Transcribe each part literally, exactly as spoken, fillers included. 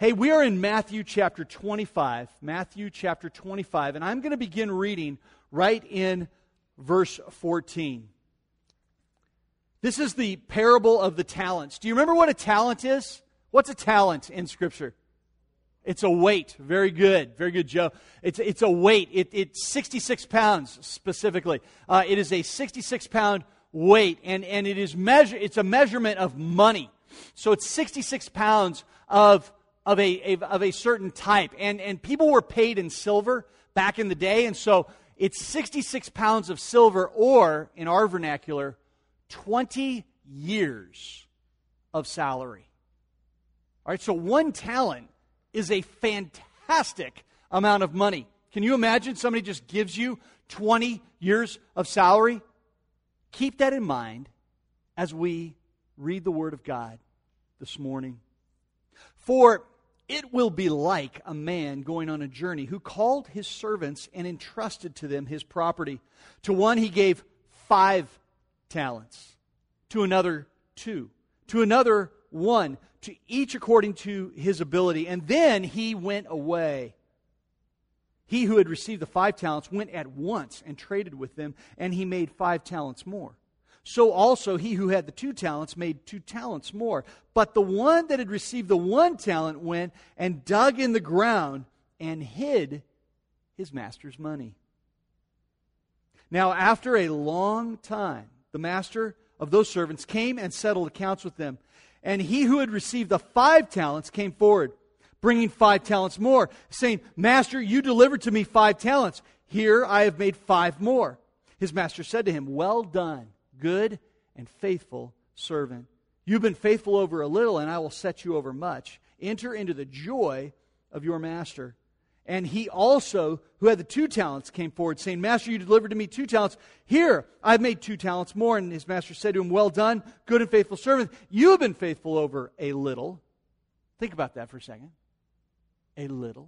Hey, we are in Matthew chapter twenty-five. Matthew chapter twenty-five, and I'm going to begin reading right in verse fourteen. This is the parable of the talents. Do you remember what a talent is? What's a talent in Scripture? It's a weight. Very good. Very good, Joe. It's, it's a weight. It, it's sixty-six pounds specifically. Uh, it is a sixty-six pound weight, and, and it is measure, it's a measurement of money. So it's sixty-six pounds of Of a, of a certain type. And, and people were paid in silver back in the day. And so it's sixty-six pounds of silver, or in our vernacular, twenty years of salary. All right, so one talent is a fantastic amount of money. Can you imagine somebody just gives you twenty years of salary? Keep that in mind as we read the Word of God this morning. For it will be like a man going on a journey who called his servants and entrusted to them his property. To one he gave five talents, to another two, to another one, to each according to his ability. And then he went away. He who had received the five talents went at once and traded with them, and he made five talents more. So also he who had the two talents made two talents more. But the one that had received the one talent went and dug in the ground and hid his master's money. Now after a long time, the master of those servants came and settled accounts with them. And he who had received the five talents came forward, bringing five talents more, saying, Master, you delivered to me five talents. Here I have made five more. His master said to him, Well done, good and faithful servant. You've been faithful over a little, and I will set you over much. Enter into the joy of your master. And he also, who had the two talents, came forward, saying, Master, you delivered to me two talents. Here, I've made two talents more. And his master said to him, Well done, good and faithful servant. You have been faithful over a little. Think about that for a second. A little.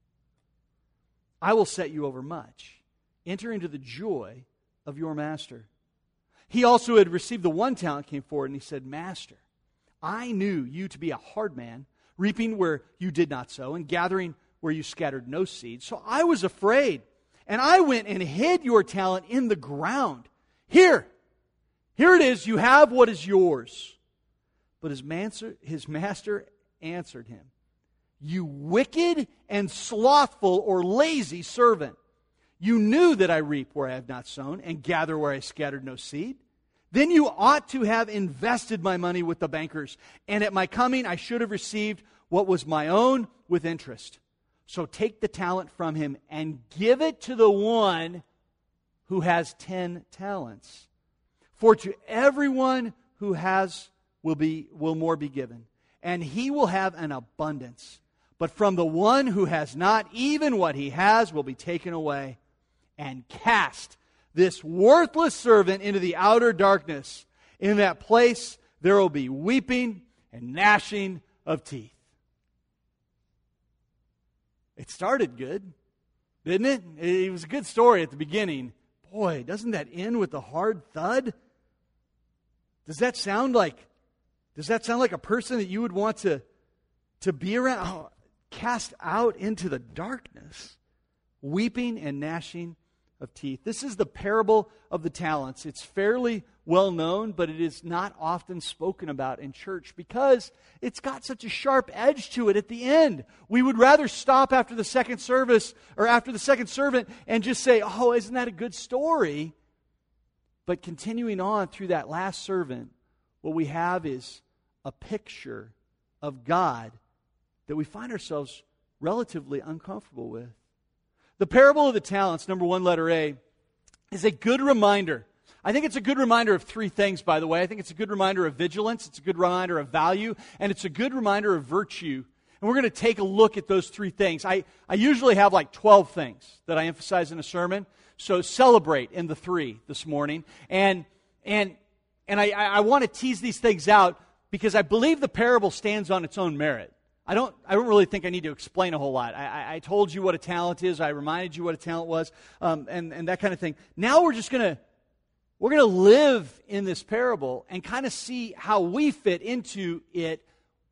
I will set you over much. Enter into the joy of your master. He also had received the one talent, came forward, and he said, Master, I knew you to be a hard man, reaping where you did not sow, and gathering where you scattered no seed. So I was afraid, and I went and hid your talent in the ground. Here, here it is, you have what is yours. But his master, his master answered him, You wicked and slothful or lazy servant. You knew that I reap where I have not sown, and gather where I scattered no seed. Then you ought to have invested my money with the bankers, and at my coming I should have received what was my own with interest. So take the talent from him and give it to the one who has ten talents. For to everyone who has will be will more be given, and he will have an abundance. But from the one who has not, even what he has will be taken away. And cast this worthless servant into the outer darkness. In that place there will be weeping and gnashing of teeth. It started good, didn't it? It was a good story at the beginning. Boy, doesn't that end with a hard thud? Does that sound like does that sound like a person that you would want to, to be around? Oh, cast out into the darkness. Weeping and gnashing of teeth. This is the parable of the talents. It's fairly well known, but it is not often spoken about in church because it's got such a sharp edge to it at the end. We would rather stop after the second service or after the second servant and just say, oh, isn't that a good story? But continuing on through that last servant, what we have is a picture of God that we find ourselves relatively uncomfortable with. The parable of the talents, number one, letter A, is a good reminder. I think it's a good reminder of three things, by the way. I think it's a good reminder of vigilance, it's a good reminder of value, and it's a good reminder of virtue. And we're going to take a look at those three things. I, I usually have like twelve things that I emphasize in a sermon, so celebrate in the three this morning. And and and I, I want to tease these things out because I believe the parable stands on its own merit. I don't I don't really think I need to explain a whole lot. I, I, I told you what a talent is. I reminded you what a talent was, um, and, and that kind of thing. Now we're just going to we're going to live in this parable and kind of see how we fit into it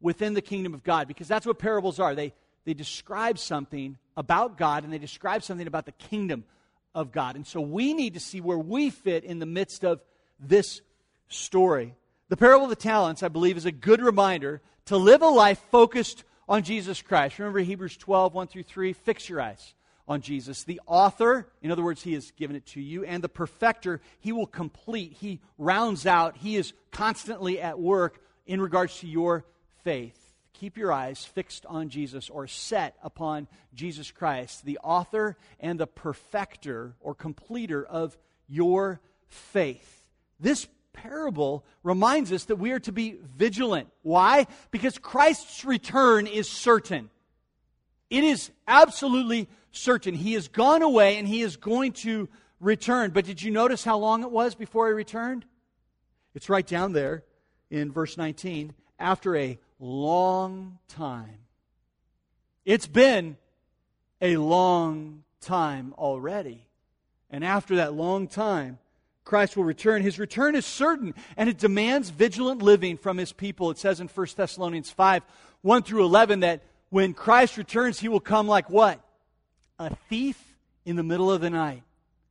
within the kingdom of God, because that's what parables are. They, they describe something about God, and they describe something about the kingdom of God. And so we need to see where we fit in the midst of this story. The parable of the talents, I believe, is a good reminder to live a life focused on Jesus Christ. Remember Hebrews twelve, one through three? Fix your eyes on Jesus. The author, in other words, He has given it to you, and the perfecter, He will complete, He rounds out, He is constantly at work in regards to your faith. Keep your eyes fixed on Jesus, or set upon Jesus Christ, the author and the perfecter or completer of your faith. This parable reminds us that we are to be vigilant. Why? Because Christ's return is certain. It is absolutely certain. He has gone away and He is going to return. But did you notice how long it was before He returned? It's right down there in verse nineteen. After a long time. It's been a long time already. And after that long time, Christ will return. His return is certain, and it demands vigilant living from His people. It says in First Thessalonians five, one through eleven, that when Christ returns, He will come like what? A thief in the middle of the night.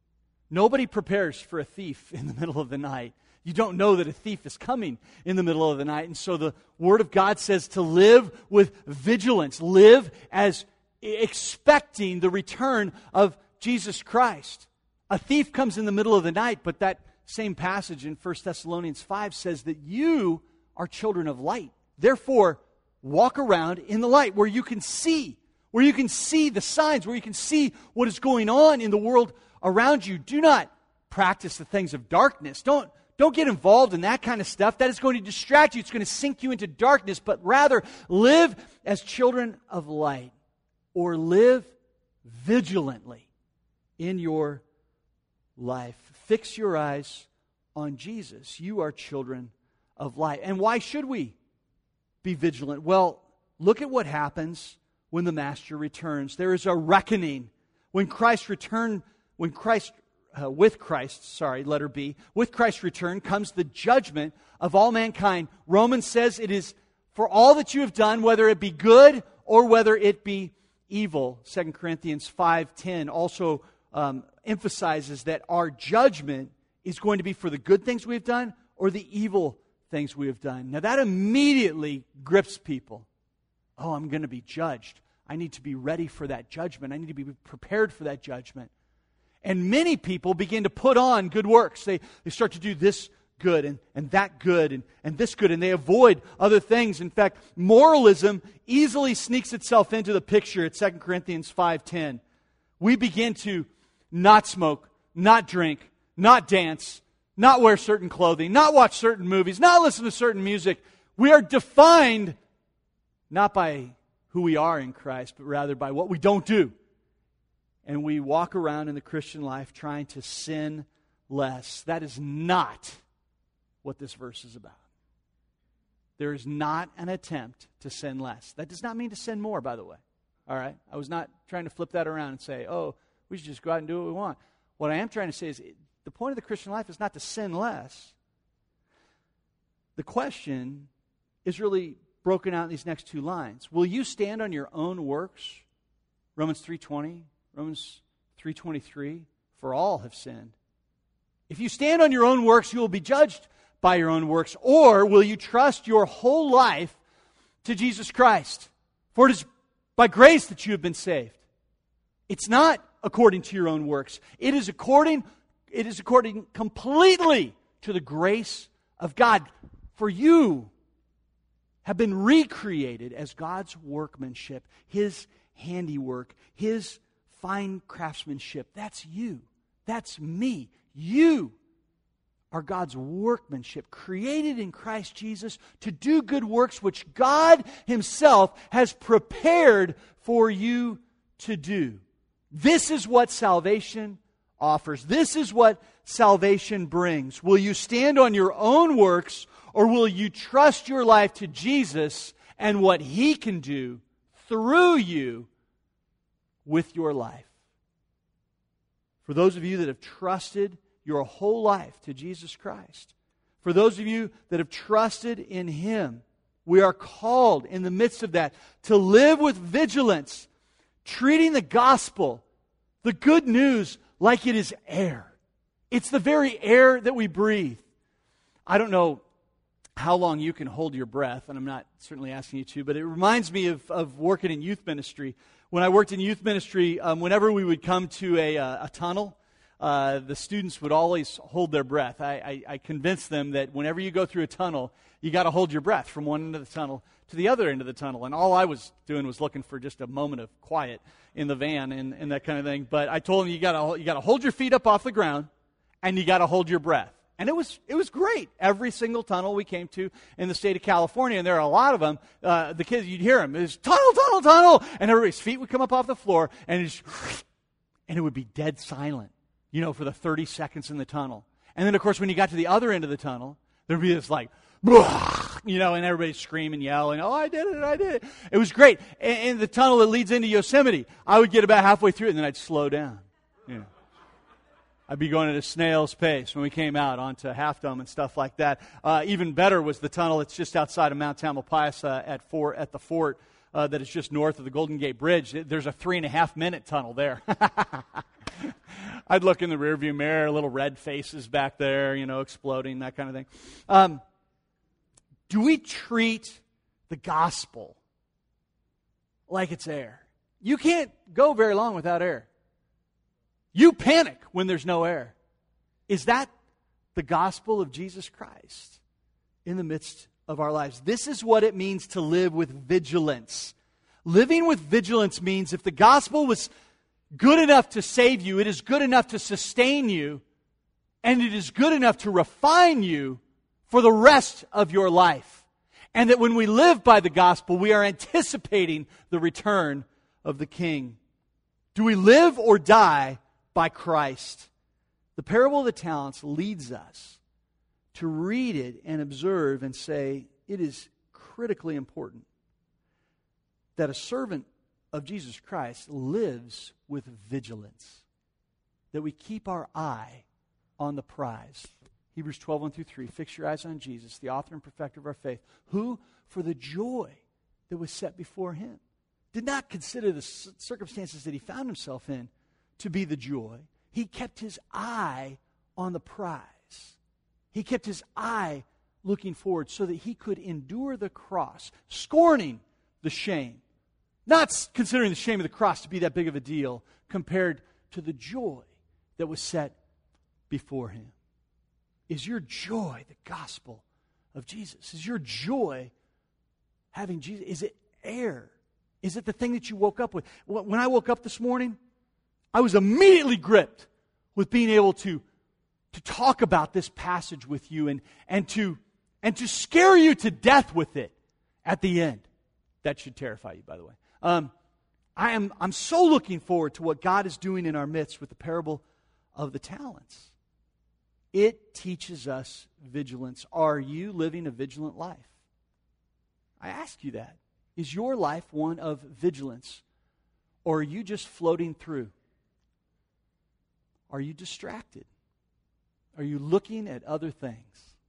Nobody prepares for a thief in the middle of the night. You don't know that a thief is coming in the middle of the night. And so the Word of God says to live with vigilance. Live as expecting the return of Jesus Christ. A thief comes in the middle of the night, but that same passage in First Thessalonians five says that you are children of light. Therefore, walk around in the light where you can see, where you can see the signs, where you can see what is going on in the world around you. Do not practice the things of darkness. Don't Don't get involved in that kind of stuff. That is going to distract you. It's going to sink you into darkness. But rather, live as children of light. Or live vigilantly in your life. Fix your eyes on Jesus. You are children of light. And why should we be vigilant? Well, look at what happens when the Master returns. There is a reckoning. When Christ returned, when Christ Uh, with Christ, sorry, letter B, with Christ's return comes the judgment of all mankind. Romans says it is for all that you have done, whether it be good or whether it be evil. Second Corinthians five ten also um, emphasizes that our judgment is going to be for the good things we have done or the evil things we have done. Now that immediately grips people. Oh, I'm going to be judged. I need to be ready for that judgment. I need to be prepared for that judgment. And many people begin to put on good works. They, they start to do this good and, and that good and, and this good, and they avoid other things. In fact, moralism easily sneaks itself into the picture at Second Corinthians five ten. We begin to not smoke, not drink, not dance, not wear certain clothing, not watch certain movies, not listen to certain music. We are defined not by who we are in Christ, but rather by what we don't do. And we walk around in the Christian life trying to sin less. That is not what this verse is about. There is not an attempt to sin less. That does not mean to sin more, by the way. All right? I was not trying to flip that around and say, oh, we should just go out and do what we want. What I am trying to say is the point of the Christian life is not to sin less. The question is really broken out in these next two lines. Will you stand on your own works? Romans three twenty. Romans three twenty-three, for all have sinned. If you stand on your own works, you will be judged by your own works. Or will you trust your whole life to Jesus Christ? For it is by grace that you have been saved. It's not according to your own works. It is according, it is according completely to the grace of God. For you have been recreated as God's workmanship, His handiwork, His fine craftsmanship. That's you. That's me. You are God's workmanship, created in Christ Jesus to do good works which God Himself has prepared for you to do. This is what salvation offers. This is what salvation brings. Will you stand on your own works, or will you trust your life to Jesus and what He can do through you with your life? For those of you that have trusted your whole life to Jesus Christ, for those of you that have trusted in Him, We are called in the midst of that to live with vigilance, treating the gospel, the good news, like it is air. It's the very air that we breathe. I don't know how long you can hold your breath, and I'm not certainly asking you to, but it reminds me of, of working in youth ministry. When I worked in youth ministry, um, whenever we would come to a, uh, a tunnel, uh, the students would always hold their breath. I, I, I convinced them that whenever you go through a tunnel, you got to hold your breath from one end of the tunnel to the other end of the tunnel. And all I was doing was looking for just a moment of quiet in the van and, and that kind of thing. But I told them you got to you got to hold your feet up off the ground, and you got to hold your breath. And it was it was great. Every single tunnel we came to in the state of California, and there are a lot of them, uh, the kids, you'd hear them, it was tunnel, tunnel, tunnel, and everybody's feet would come up off the floor, and, it just, and it would be dead silent, you know, for the thirty seconds in the tunnel. And then, of course, when you got to the other end of the tunnel, there'd be this like, you know, and everybody's screaming, yelling, oh, I did it, I did it. It was great. And, and the tunnel that leads into Yosemite, I would get about halfway through it, and then I'd slow down, you know. I'd be going at a snail's pace when we came out onto Half Dome and stuff like that. Uh, even better was the tunnel that's just outside of Mount Tamalpais uh, at, fort, at the fort uh, that is just north of the Golden Gate Bridge. There's a three and a half minute tunnel there. I'd look in the rearview mirror, little red faces back there, you know, exploding, that kind of thing. Um, do we treat the gospel like it's air? You can't go very long without air. You panic when there's no air. Is that the gospel of Jesus Christ in the midst of our lives? This is what it means to live with vigilance. Living with vigilance means if the gospel was good enough to save you, it is good enough to sustain you, and it is good enough to refine you for the rest of your life. And that when we live by the gospel, we are anticipating the return of the King. Do we live or die by Christ? The parable of the talents leads us to read it and observe and say it is critically important that a servant of Jesus Christ lives with vigilance, that we keep our eye on the prize. Hebrews twelve, one through three, fix your eyes on Jesus, the author and perfecter of our faith, who, for the joy that was set before him, did not consider the circumstances that he found himself in to be the joy. He kept his eye on the prize. He kept his eye looking forward so that he could endure the cross, scorning the shame. Not considering the shame of the cross to be that big of a deal compared to the joy that was set before him. Is your joy the gospel of Jesus? Is your joy having Jesus? Is it air? Is it the thing that you woke up with? When I woke up this morning, I was immediately gripped with being able to, to talk about this passage with you and, and, to, and to scare you to death with it at the end. That should terrify you, by the way. Um, I am, I'm so looking forward to what God is doing in our midst with the parable of the talents. It teaches us vigilance. Are you living a vigilant life? I ask you that. Is your life one of vigilance? Or are you just floating through? Are you distracted? Are you looking at other things?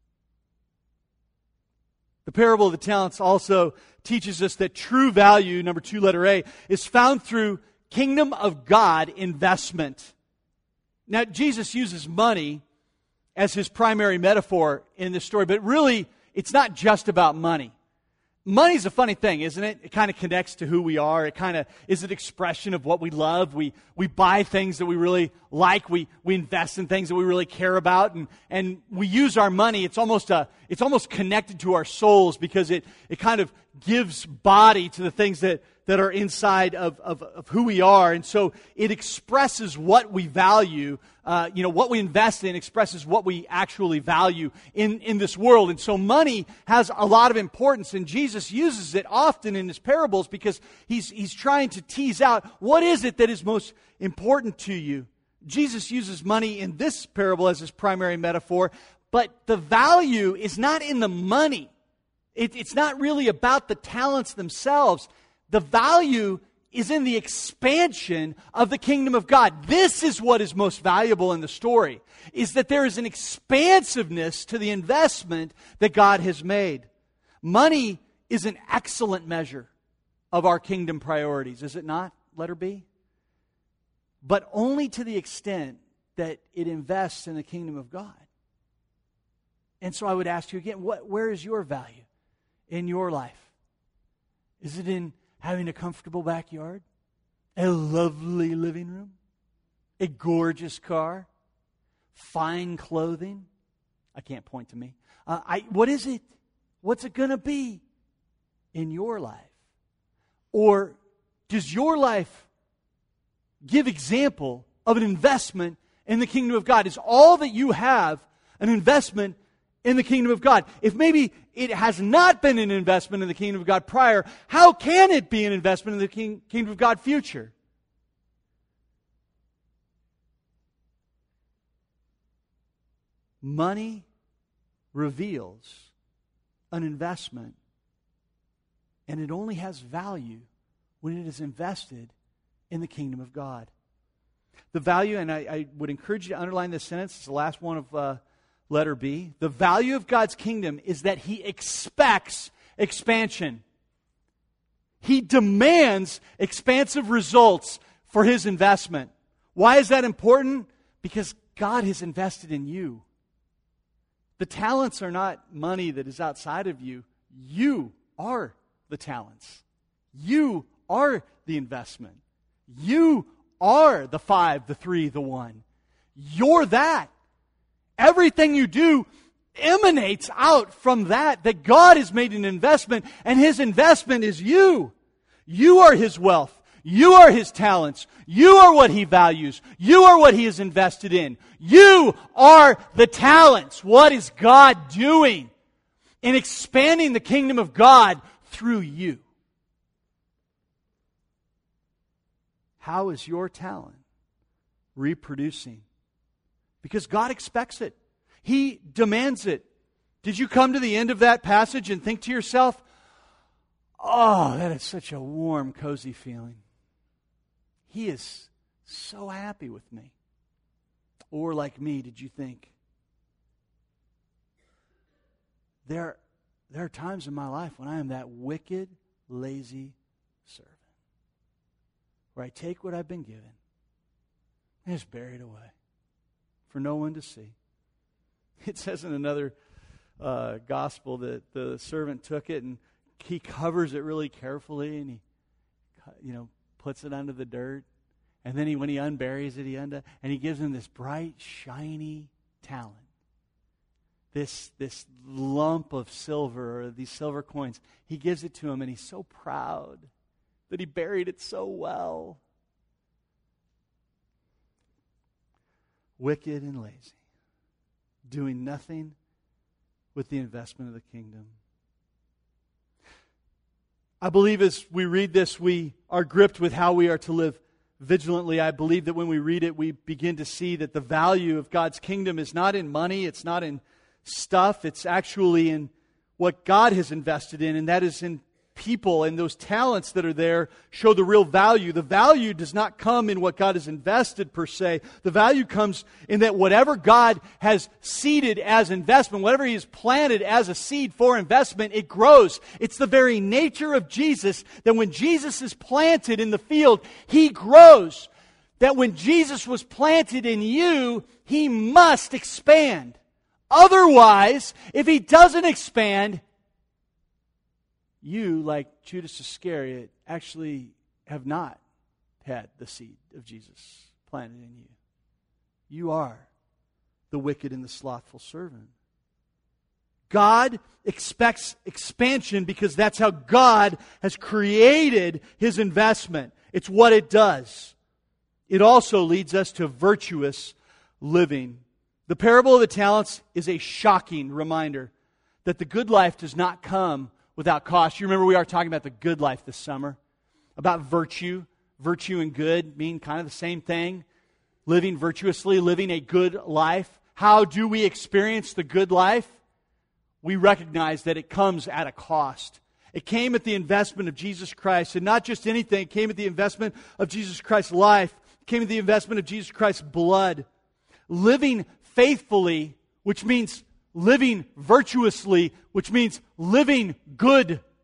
The parable of the talents also teaches us that true value, number two, letter A, is found through kingdom of God investment. Now, Jesus uses money as his primary metaphor in this story, but really, it's not just about money. Money's a funny thing, isn't it? It kind of connects to who we are. It kind of is an expression of what we love. We we buy things that we really like. We we invest in things that we really care about, and and we use our money. It's almost a it's almost connected to our souls because it it kind of gives body to the things that that are inside of of, of who we are, and so it expresses what we value. Uh, you know, what we invest in expresses what we actually value in, in this world. And so money has a lot of importance, and Jesus uses it often in his parables because he's, he's trying to tease out what is it that is most important to you. Jesus uses money in this parable as his primary metaphor, but the value is not in the money. It, it's not really about the talents themselves. The value is in the expansion of the kingdom of God. This is what is most valuable in the story, is that there is an expansiveness to the investment that God has made. Money is an excellent measure of our kingdom priorities, is it not? Letter B. But only to the extent that it invests in the kingdom of God. And so I would ask you again, what, where is your value in your life? Is it in having a comfortable backyard? A lovely living room? A gorgeous car? Fine clothing? I can't point to me. Uh, I, what is it? What's it going to be in your life? Or does your life give example of an investment in the kingdom of God? Is all that you have an investment in the kingdom of God? If maybe it has not been an investment in the kingdom of God prior, how can it be an investment in the king, kingdom of God future? Money reveals an investment, and it only has value when it is invested in the kingdom of God. The value, and I, I would encourage you to underline this sentence, it's the last one of uh, letter B. The value of God's kingdom is that He expects expansion. He demands expansive results for His investment. Why is that important? Because God has invested in you. The talents are not money that is outside of you. You are the talents. You are the investment. You are the five, the three, the one. You're that. Everything you do emanates out from that, that God has made an investment, and His investment is you. You are His wealth. You are His talents. You are what He values. You are what He has invested in. You are the talents. What is God doing in expanding the kingdom of God through you? How is your talent reproducing? Because God expects it. He demands it. Did you come to the end of that passage and think to yourself, oh, that is such a warm, cozy feeling. He is so happy with me. Or like me, did you think, there, there are times in my life when I am that wicked, lazy servant, where I take what I've been given and just bury it away for no one to see. It says in another uh, gospel that the servant took it and he covers it really carefully and he, you know, puts it under the dirt. And then he, when he unburies it, he undoes, and he gives him this bright, shiny talent. This, this lump of silver, or these silver coins. He gives it to him, and he's so proud that he buried it so well. Wicked and lazy. Doing nothing with the investment of the kingdom. I believe as we read this, we are gripped with how we are to live vigilantly. I believe that when we read it, we begin to see that the value of God's kingdom is not in money, it's not in stuff, it's actually in what God has invested in, and that is in people, and those talents that are there show the real value. The value does not come in what God has invested per se. The value comes in that whatever God has seeded as investment, whatever He has planted as a seed for investment, it grows. It's the very nature of Jesus that when Jesus is planted in the field, He grows. That when Jesus was planted in you, He must expand. Otherwise, if He doesn't expand, you, like Judas Iscariot, actually have not had the seed of Jesus planted in you. You are the wicked and the slothful servant. God expects expansion because that's how God has created His investment. It's what it does. It also leads us to virtuous living. The parable of the talents is a shocking reminder that the good life does not come without cost. You remember we are talking about the good life this summer, about virtue. Virtue and good mean kind of the same thing. Living virtuously, living a good life. How do we experience the good life? We recognize that it comes at a cost. It came at the investment of Jesus Christ, and not just anything. It came at the investment of Jesus Christ's life. It came at the investment of Jesus Christ's blood. Living faithfully, which means living virtuously, which means living good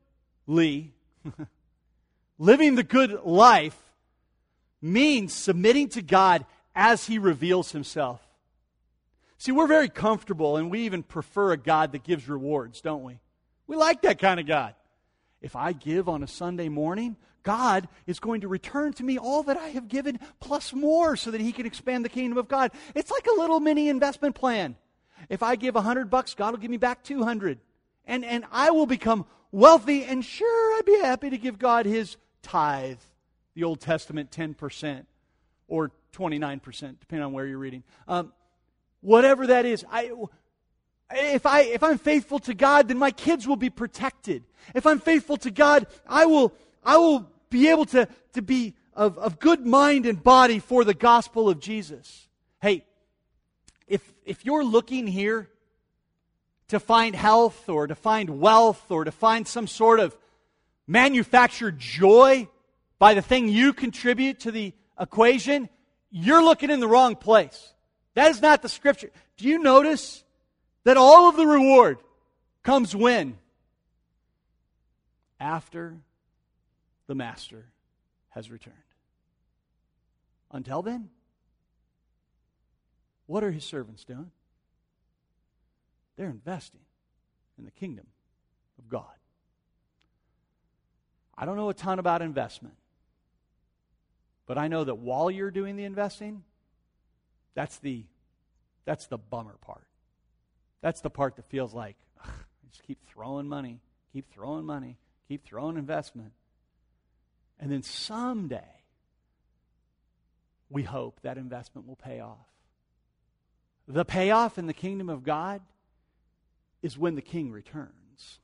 living the good life means submitting to God as He reveals Himself. See, we're very comfortable, and we even prefer a God that gives rewards, don't we? We like that kind of God. If I give on a Sunday morning, God is going to return to me all that I have given plus more so that He can expand the kingdom of God. It's like a little mini investment plan. If I give a hundred bucks, God will give me back two hundred. And, and I will become wealthy, and sure, I'd be happy to give God His tithe, the Old Testament ten percent or twenty-nine percent, depending on where you're reading. Um, whatever that is, I... If, I, if I'm faithful to God, then my kids will be protected. If I'm faithful to God, I will, I will be able to, to be of, of good mind and body for the gospel of Jesus. Hey, if, if you're looking here to find health or to find wealth or to find some sort of manufactured joy by the thing you contribute to the equation, you're looking in the wrong place. That is not the Scripture. Do you notice that all of the reward comes when? After the master has returned. Until then, what are his servants doing? They're investing in the kingdom of God. I don't know a ton about investment, but I know that while you're doing the investing, that's the, that's the bummer part. That's the part that feels like, ugh, just keep throwing money, keep throwing money, keep throwing investment. And then someday, we hope that investment will pay off. The payoff in the kingdom of God is when the King returns.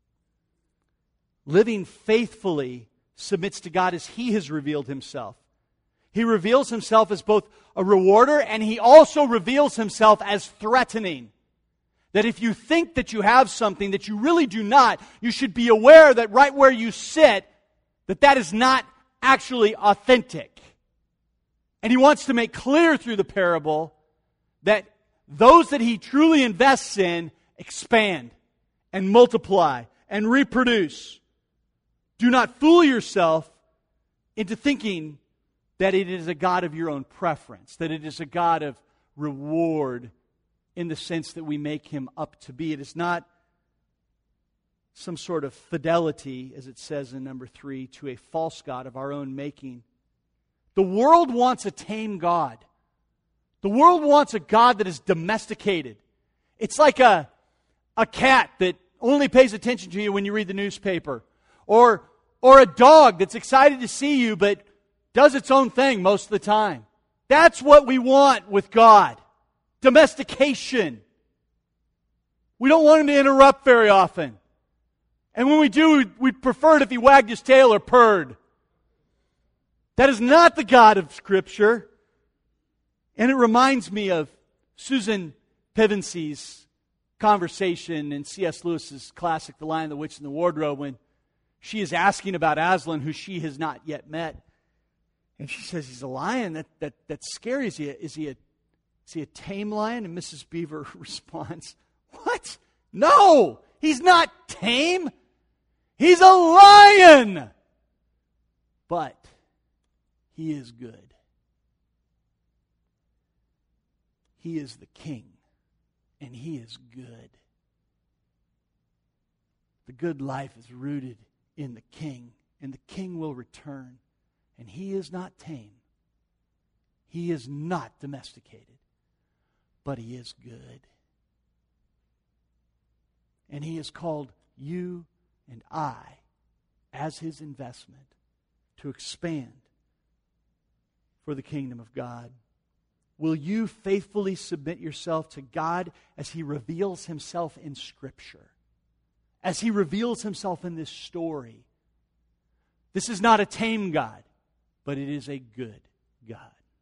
Living faithfully submits to God as He has revealed Himself. He reveals Himself as both a rewarder, and He also reveals Himself as threatening. That if you think that you have something that you really do not, you should be aware that right where you sit, that that is not actually authentic. And He wants to make clear through the parable that those that He truly invests in expand and multiply and reproduce. Do not fool yourself into thinking that it is a God of your own preference, that it is a God of reward in the sense that we make Him up to be. It is not some sort of fidelity, as it says in number three, to a false god of our own making. The world wants a tame God. The world wants a God that is domesticated. It's like a, a cat that only pays attention to you when you read the newspaper. Or, or a dog that's excited to see you but does its own thing most of the time. That's what we want with God. Domestication. We don't want Him to interrupt very often. And when we do, we'd prefer it if He wagged His tail or purred. That is not the God of Scripture. And it reminds me of Susan Pevensy's conversation in C S Lewis's classic, The Lion, the Witch, and the Wardrobe, when she is asking about Aslan, who she has not yet met. And she says, he's a lion. That, that, that's scary. Is he a, is he a Is he a tame lion? And Missus Beaver responds, what? No, he's not tame. He's a lion. But he is good. He is the king, and he is good. The good life is rooted in the king, and the king will return. And he is not tame. He is not domesticated. But he is good. And he has called you and I, as his investment, to expand for the kingdom of God. Will you faithfully submit yourself to God as He reveals Himself in Scripture? As He reveals Himself in this story? This is not a tame God, but it is a good God.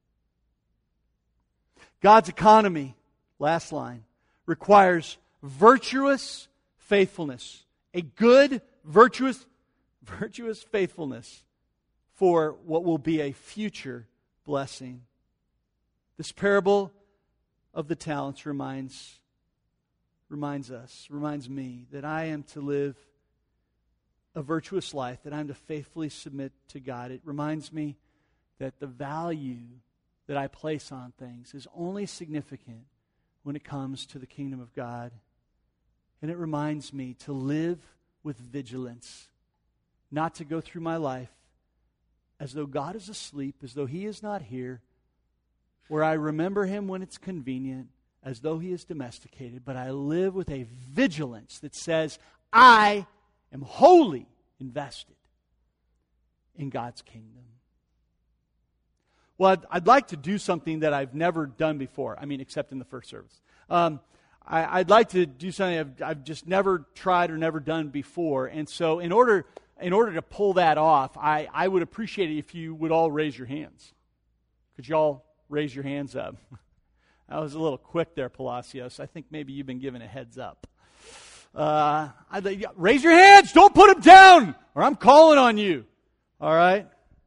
God's economy, last line, requires virtuous faithfulness. A good, virtuous, virtuous faithfulness for what will be a future blessing. This parable of the talents reminds, reminds us, reminds me that I am to live a virtuous life, that I'm to faithfully submit to God. It reminds me that the value that I place on things is only significant when it comes to the kingdom of God. And it reminds me to live with vigilance, not to go through my life as though God is asleep, as though He is not here, where I remember Him when it's convenient, as though He is domesticated, but I live with a vigilance that says, I am wholly invested in God's kingdom. Well, I'd, I'd like to do something that I've never done before. I mean, except in the first service. Um, I, I'd like to do something I've, I've just never tried or never done before. And so in order in order to pull that off, I, I would appreciate it if you would all raise your hands. Could you all raise your hands up? I was a little quick there, Palacios. I think maybe you've been given a heads up. Uh, I'd, raise your hands. Don't put them down, or I'm calling on you. All right?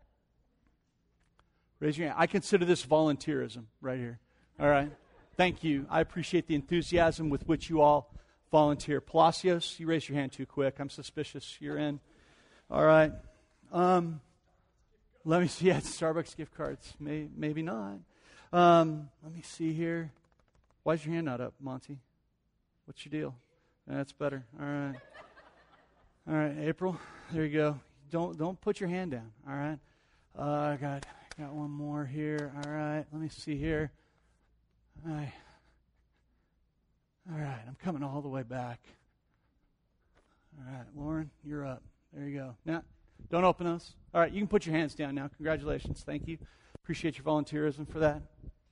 Raise your hand. I consider this volunteerism right here. All right? Thank you. I appreciate the enthusiasm with which you all volunteer. Palacios, you raised your hand too quick. I'm suspicious you're in. All right. Um, let me see. Yeah, Starbucks gift cards. May, maybe not. Um, let me see here. Why's your hand not up, Monty? What's your deal? That's better. All right. All right, April. There you go. Don't don't put your hand down. All right. Uh, I got got one more here. All right. Let me see here. All right. All right. I'm coming all the way back. All right, Lauren, you're up. There you go. Now, don't open those. All right, you can put your hands down now. Congratulations. Thank you. Appreciate your volunteerism for that.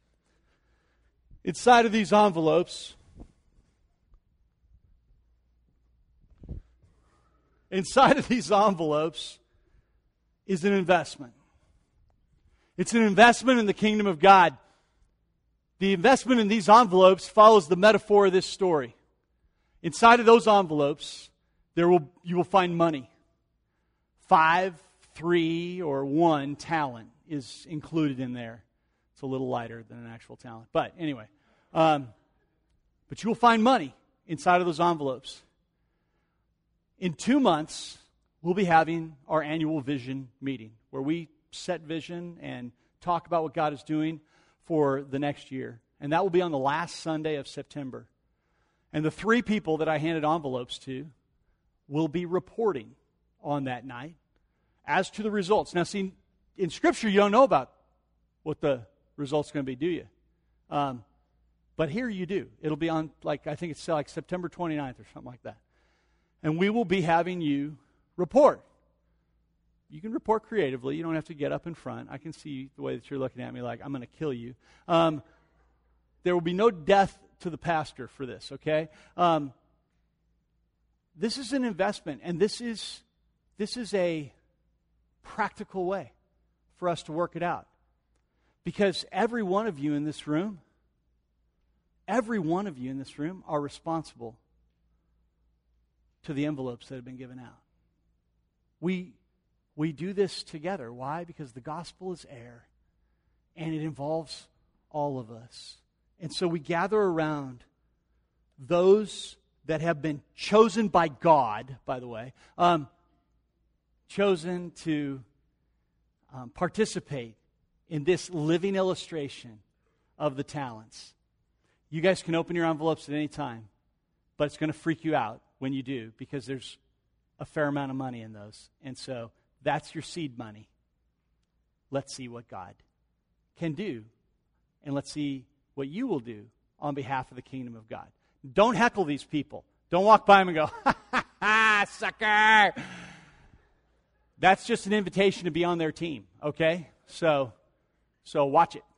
Inside of these envelopes, inside of these envelopes is an investment. It's an investment in the kingdom of God. The investment in these envelopes follows the metaphor of this story. Inside of those envelopes, there will you will find money. Five, three, or one talent is included in there. It's a little lighter than an actual talent. But anyway, um, but you will find money inside of those envelopes. In two months, we'll be having our annual vision meeting where we set vision and talk about what God is doing for the next year. And that will be on the last Sunday of September. And the three people that I handed envelopes to will be reporting on that night as to the results. Now, see, in Scripture, you don't know about what the results are going to be, do you? Um, but here you do. It'll be on, like, I think it's like September twenty-ninth or something like that. And we will be having you report. You can report creatively. You don't have to get up in front. I can see the way that you're looking at me like, I'm going to kill you. Um, there will be no death to the pastor for this, okay? Um, this is an investment, and this is this is a practical way for us to work it out. Because every one of you in this room, every one of you in this room are responsible to the envelopes that have been given out. We we do this together. Why? Because the gospel is air, and it involves all of us. And so we gather around those that have been chosen by God, by the way, um, chosen to um, participate in this living illustration of the talents. You guys can open your envelopes at any time, but it's going to freak you out when you do because there's a fair amount of money in those. And so that's your seed money. Let's see what God can do, and let's see what you will do on behalf of the kingdom of God. Don't heckle these people. Don't walk by them and go, ha, ha, ha, sucker. That's just an invitation to be on their team, okay? So, so watch it.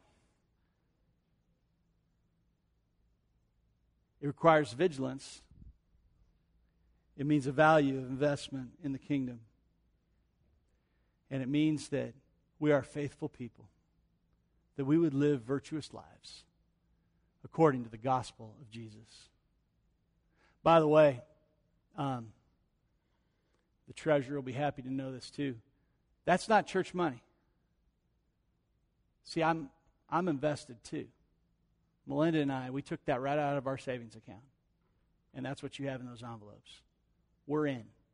It requires vigilance. It means a value of investment in the kingdom. And it means that we are faithful people, that we would live virtuous lives according to the gospel of Jesus. By the way, um, the treasurer will be happy to know this too. That's not church money. See, I'm I'm invested too. Melinda and I, we took that right out of our savings account. And that's what you have in those envelopes. We're in.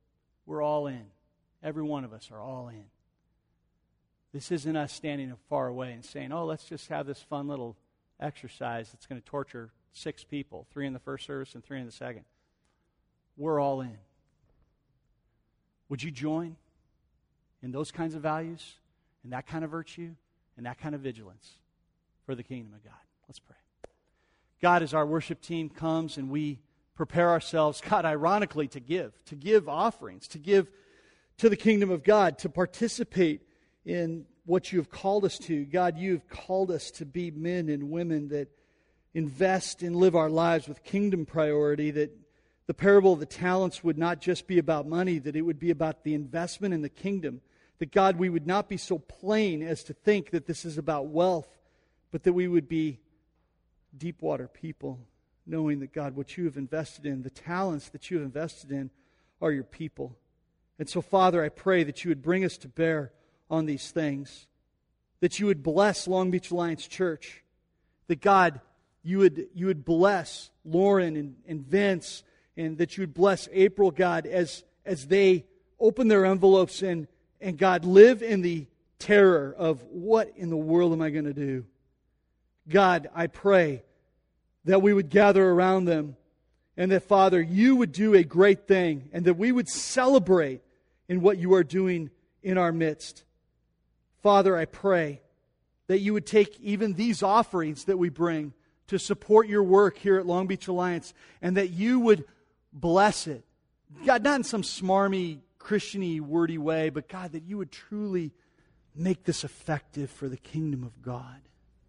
We're all in. Every one of us are all in. This isn't us standing far away and saying, oh, let's just have this fun little exercise that's going to torture six people, three in the first service and three in the second. We're all in. Would you join in those kinds of values and that kind of virtue and that kind of vigilance for the kingdom of God? Let's pray. God, as our worship team comes and we prepare ourselves, God, ironically, to give, to give offerings, to give to the kingdom of God, to participate in what you have called us to. God, you have called us to be men and women that invest and live our lives with kingdom priority, that the parable of the talents would not just be about money, that it would be about the investment in the kingdom. That, God, we would not be so plain as to think that this is about wealth, but that we would be deep water people, knowing that, God, what you have invested in, the talents that you have invested in, are your people. And so, Father, I pray that you would bring us to bear on these things, that you would bless Long Beach Alliance Church, that, God, you would, you would bless Lauren and, and Vince, and that you would bless April, God, as, as they open their envelopes and, and, God, live in the terror of what in the world am I going to do? God, I pray that we would gather around them and that, Father, you would do a great thing and that we would celebrate in what you are doing in our midst. Father, I pray that you would take even these offerings that we bring to support your work here at Long Beach Alliance and that you would bless it. God, not in some smarmy, Christian-y, wordy way, but God, that you would truly make this effective for the kingdom of God.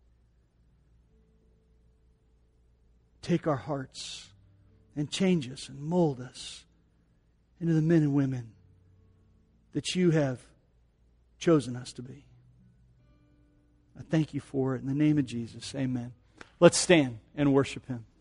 Take our hearts and change us and mold us into the men and women that you have chosen us to be. I thank you for it. In the name of Jesus, amen. Let's stand and worship him.